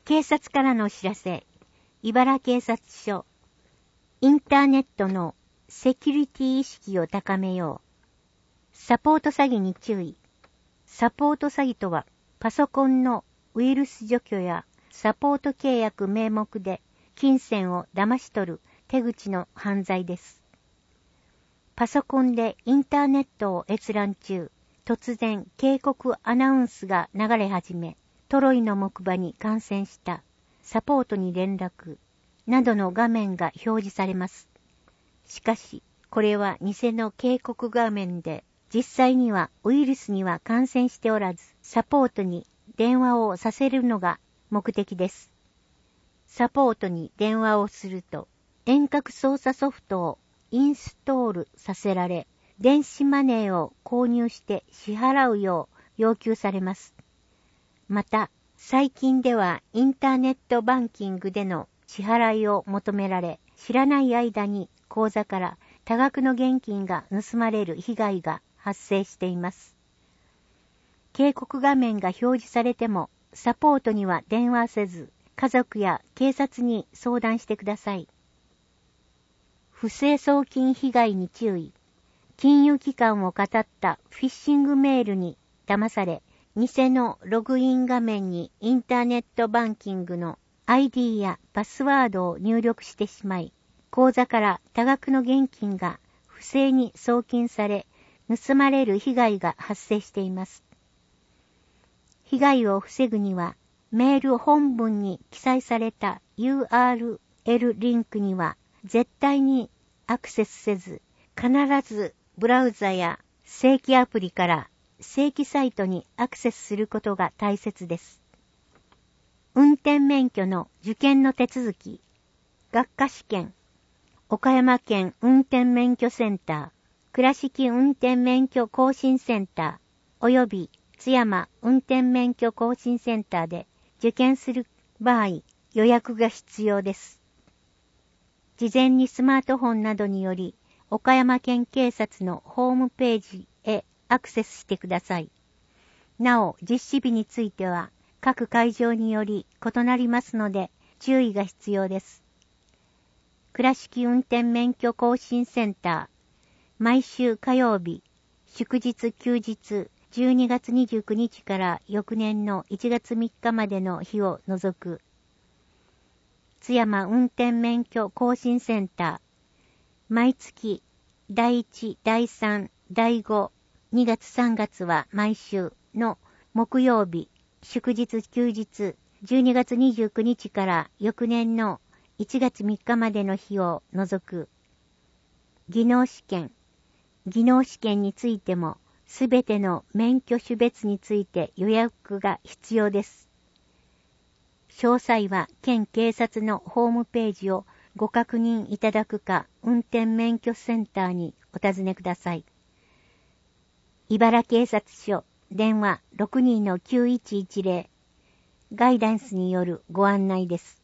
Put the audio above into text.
警察からのお知らせ。茨警察署。インターネットのセキュリティ意識を高めよう。サポート詐欺に注意。サポート詐欺とは、パソコンのウイルス除去やサポート契約名目で金銭を騙し取る手口の犯罪です。パソコンでインターネットを閲覧中、突然警告アナウンスが流れ始め、トロイの木馬に感染した、サポートに連絡、などの画面が表示されます。しかし、これは偽の警告画面で、実際にはウイルスには感染しておらず、サポートに電話をさせるのが目的です。サポートに電話をすると、遠隔操作ソフトをインストールさせられ、電子マネーを購入して支払うよう要求されます。また、最近ではインターネットバンキングでの支払いを求められ、知らない間に口座から多額の現金が盗まれる被害が発生しています。警告画面が表示されても、サポートには電話せず、家族や警察に相談してください。不正送金被害に注意。金融機関を語ったフィッシングメールに騙され、偽のログイン画面にインターネットバンキングの ID やパスワードを入力してしまい、口座から多額の現金が不正に送金され、盗まれる被害が発生しています。被害を防ぐには、メール本文に記載された URL リンクには絶対にアクセスせず、必ずブラウザや正規アプリから正規サイトにアクセスすることが大切です。運転免許の受験の手続き、学科試験、岡山県運転免許センター、倉敷運転免許更新センター、および津山運転免許更新センターで受験する場合、予約が必要です。事前にスマートフォンなどにより、岡山県警察のホームページへアクセスしてください。なお、実施日については、各会場により異なりますので、注意が必要です。倉敷運転免許更新センター、毎週火曜日、祝日休日、12月29日から翌年の1月3日までの日を除く。津山運転免許更新センター、毎月、第1、第3、第5、2月3月は毎週の木曜日、祝日休日、12月29日から翌年の1月3日までの日を除く。技能試験。技能試験についても、すべての免許種別について予約が必要です。詳細は県警察のホームページをご確認いただくか、運転免許センターにお尋ねください。茨警察署、電話 62-9110、ガイダンスによるご案内です。